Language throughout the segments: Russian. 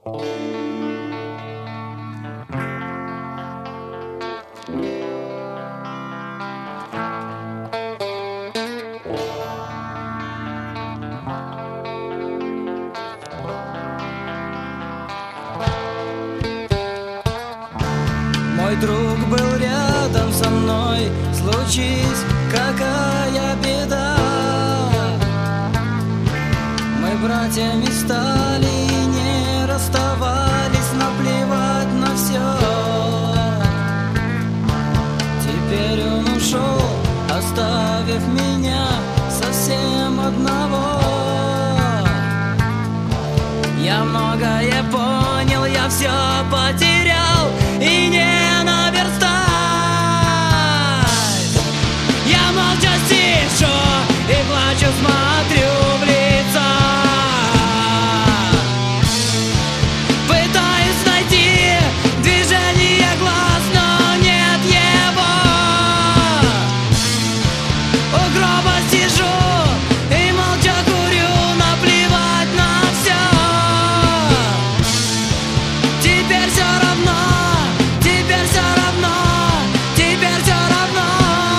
Мой друг был рядом со мной, случись какая беда. Мы братьями стали и не расставались, наплевать на все. Теперь он ушел, оставив меня совсем одного. Я многое понял, я все потерял и не наверстать. Я молча стишу и плачу, смотрю в лица. Пытаюсь найти движение глаз, но нет его. У гроба сижу и молча курю, наплевать на все. Теперь все равно, теперь все равно, теперь все равно.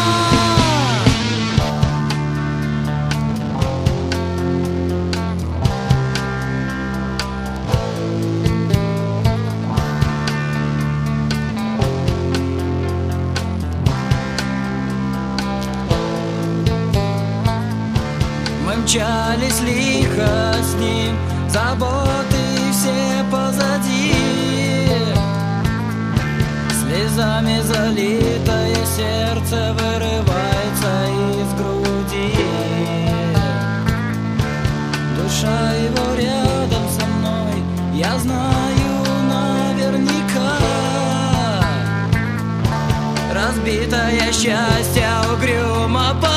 Мы мчались лихо с ним, заботы все позади. Слезами залитое сердце вырывается из груди. Душа его рядом со мной, я знаю наверняка. Разбитое счастье угрюмо